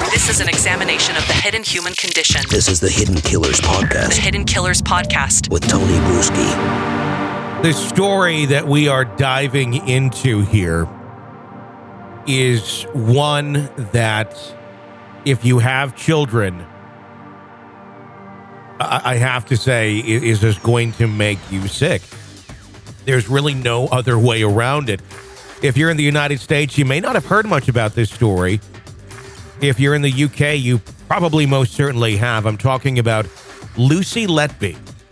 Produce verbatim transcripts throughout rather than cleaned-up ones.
This is an examination of the hidden human condition. This is the Hidden Killers Podcast. The Hidden Killers Podcast. With Tony Brueski. The story that we are diving into here is one that, if you have children, I, I have to say, is just going to make you sick. There's really no other way around it. If you're in the United States, you may not have heard much about this story. If you're in the U K, you probably most certainly have. I'm talking about Lucy Letby.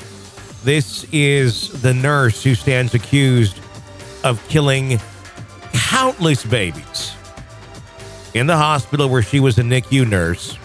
This is the nurse who stands accused of killing countless babies in the hospital where she was a N I C U nurse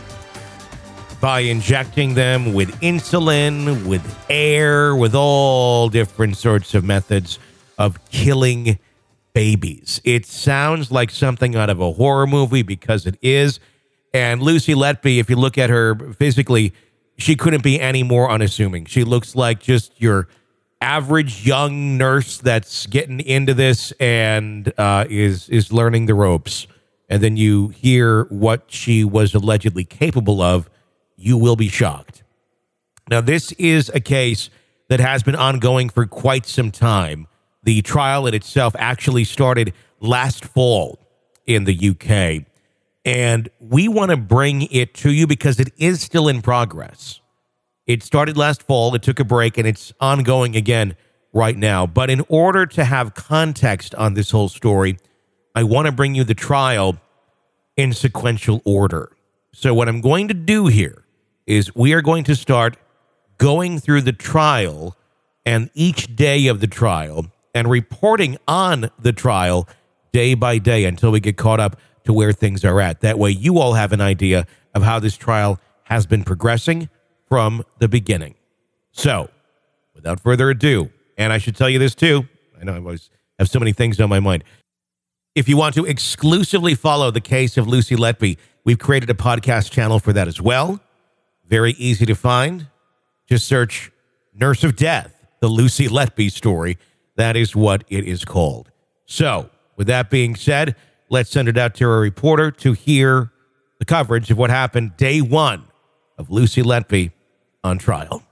by injecting them with insulin, with air, with all different sorts of methods of killing babies. It sounds like something out of a horror movie because it is. And Lucy Letby, if you look at her physically, she couldn't be any more unassuming. She looks like just your average young nurse that's getting into this and uh, is is learning the ropes. And then you hear what she was allegedly capable of, you will be shocked. Now, this is a case that has been ongoing for quite some time. The trial in itself actually started last fall in the U K. And we want to bring it to you because it is still in progress. It started last fall, it took a break, and it's ongoing again right now. But in order to have context on this whole story, I want to bring you the trial in sequential order. So what I'm going to do here is we are going to start going through the trial and each day of the trial and reporting on the trial day by day until we get caught up to where things are at. That way you all have an idea of how this trial has been progressing from the beginning. So, without further ado, and I should tell you this too, I know I always have so many things on my mind. If you want to exclusively follow the case of Lucy Letby, we've created a podcast channel for that as well. Very easy to find. Just search Nurse of Death, the Lucy Letby story. That is what it is called. So, with that being said, let's send it out to a reporter to hear the coverage of what happened day one of Lucy Letby on trial.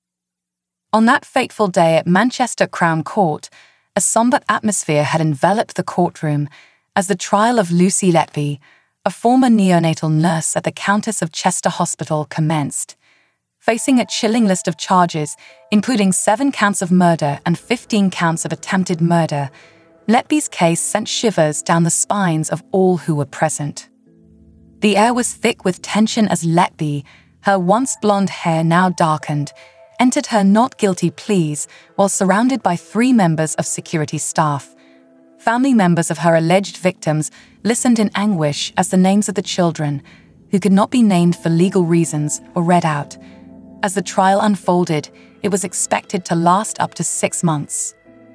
On that fateful day at Manchester Crown Court, a somber atmosphere had enveloped the courtroom as the trial of Lucy Letby, a former neonatal nurse at the Countess of Chester Hospital, commenced. Facing a chilling list of charges, including seven counts of murder and fifteen counts of attempted murder, Letby's case sent shivers down the spines of all who were present. The air was thick with tension as Letby, her once blonde hair now darkened, entered her not guilty pleas while surrounded by three members of security staff. Family members of her alleged victims listened in anguish as the names of the children, who could not be named for legal reasons, were read out. As the trial unfolded, it was expected to last up to six months.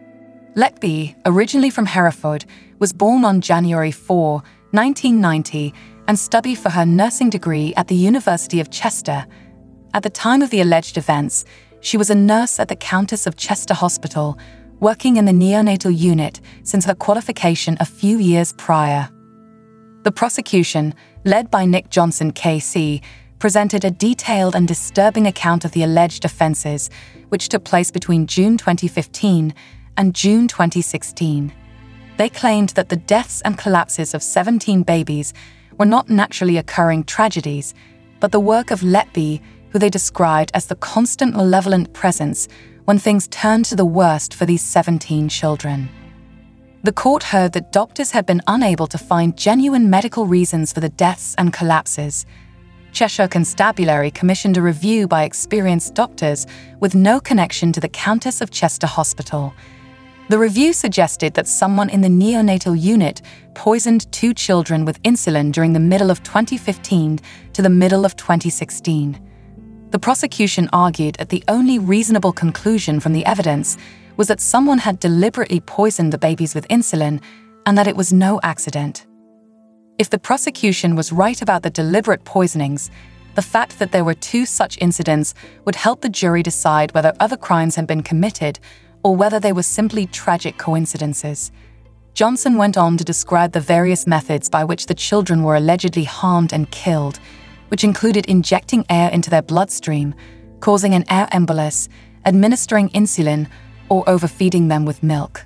Letby, originally from Hereford, was born on January fourth, nineteen ninety, and studied for her nursing degree at the University of Chester. At the time of the alleged events, she was a nurse at the Countess of Chester Hospital, working in the neonatal unit since her qualification a few years prior. The prosecution, led by Nick Johnson K C, presented a detailed and disturbing account of the alleged offences, which took place between June twenty fifteen and June twenty sixteen. They claimed that the deaths and collapses of seventeen babies were not naturally occurring tragedies, but the work of Letby, who they described as the constant malevolent presence when things turned to the worst for these seventeen children. The court heard that doctors had been unable to find genuine medical reasons for the deaths and collapses. Cheshire Constabulary commissioned a review by experienced doctors with no connection to the Countess of Chester Hospital. The review suggested that someone in the neonatal unit poisoned two children with insulin during the middle of twenty fifteen to the middle of twenty sixteen. The prosecution argued that the only reasonable conclusion from the evidence was that someone had deliberately poisoned the babies with insulin and that it was no accident. If the prosecution was right about the deliberate poisonings, the fact that there were two such incidents would help the jury decide whether other crimes had been committed or whether they were simply tragic coincidences. Johnson went on to describe the various methods by which the children were allegedly harmed and killed, which included injecting air into their bloodstream, causing an air embolus, administering insulin, or overfeeding them with milk.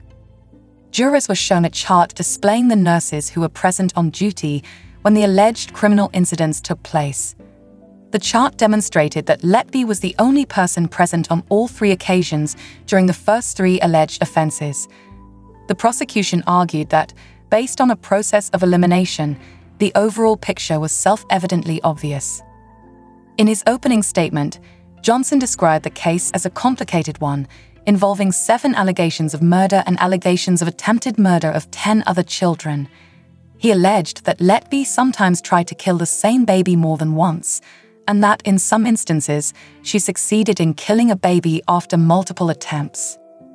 Jurors were shown a chart displaying the nurses who were present on duty when the alleged criminal incidents took place. The chart demonstrated that Letby was the only person present on all three occasions during the first three alleged offenses. The prosecution argued that, based on a process of elimination, the overall picture was self-evidently obvious. In his opening statement, Johnson described the case as a complicated one, involving seven allegations of murder and allegations of attempted murder of ten other children. He alleged that Letby sometimes tried to kill the same baby more than once, and that in some instances, she succeeded in killing a baby after multiple attempts.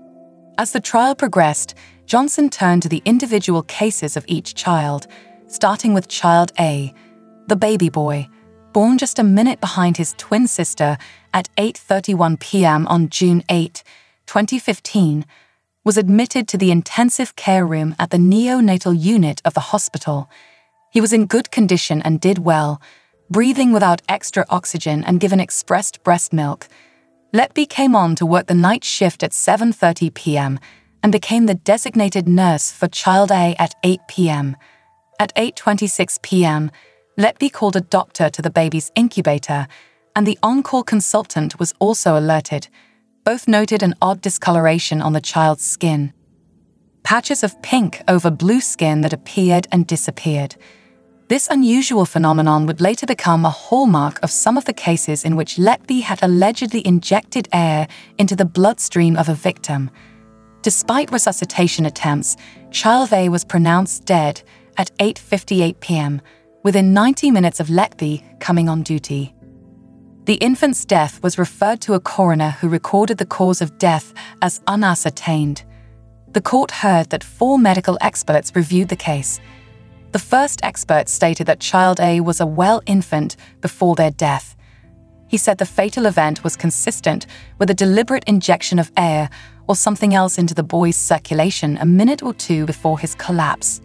As the trial progressed, Johnson turned to the individual cases of each child, starting with Child A, the baby boy, born just a minute behind his twin sister at eight thirty-one p.m. on June eighth, twenty fifteen, was admitted to the intensive care room at the neonatal unit of the hospital. He was in good condition and did well, breathing without extra oxygen and given expressed breast milk. Letby came on to work the night shift at seven thirty p.m. and became the designated nurse for Child A at eight p.m. At eight twenty-six p.m., Letby called a doctor to the baby's incubator, and the on-call consultant was also alerted. Both noted an odd discoloration on the child's skin. Patches of pink over blue skin that appeared and disappeared. This unusual phenomenon would later become a hallmark of some of the cases in which Letby had allegedly injected air into the bloodstream of a victim. Despite resuscitation attempts, Child A was pronounced dead at eight fifty-eight p.m., within ninety minutes of Letby coming on duty. The infant's death was referred to a coroner who recorded the cause of death as unascertained. The court heard that four medical experts reviewed the case. The first expert stated that Child A was a well infant before their death. He said the fatal event was consistent with a deliberate injection of air or something else into the boy's circulation a minute or two before his collapse.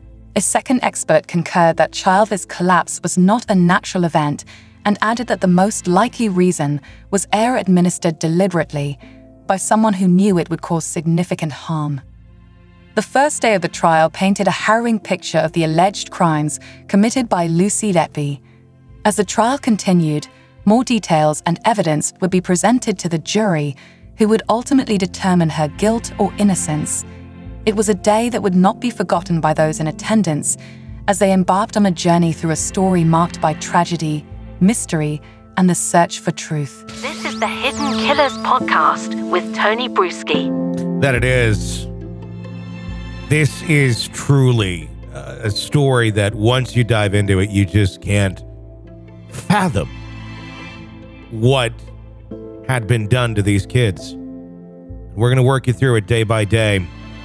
A second expert concurred that Child A's collapse was not a natural event and added that the most likely reason was air administered deliberately by someone who knew it would cause significant harm. The first day of the trial painted a harrowing picture of the alleged crimes committed by Lucy Letby. As the trial continued, more details and evidence would be presented to the jury, who would ultimately determine her guilt or innocence. It was a day that would not be forgotten by those in attendance, as they embarked on a journey through a story marked by tragedy, mystery, and the search for truth. This is the Hidden Killers podcast with Tony Bruschi. That it is. This is truly uh, a story that once you dive into it, you just can't fathom what had been done to these kids. We're going to work you through it day by day.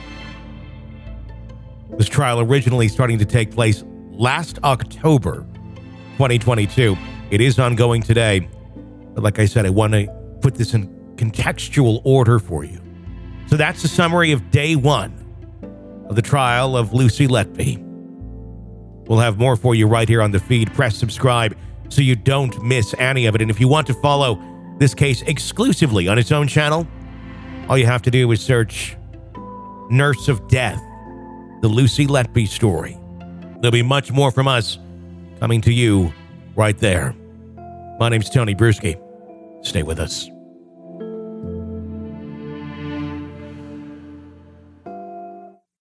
This trial originally starting to take place last October twenty twenty-two. It is ongoing today. But like I said, I want to put this in contextual order for you. So that's the summary of day one of the trial of Lucy Letby. We'll have more for you right here on the feed. Press subscribe so you don't miss any of it. And if you want to follow this case exclusively on its own channel, all you have to do is search Nurse of Death, the Lucy Letby story. There'll be much more from us coming to you right there. My name's Tony Bruschi. Stay with us.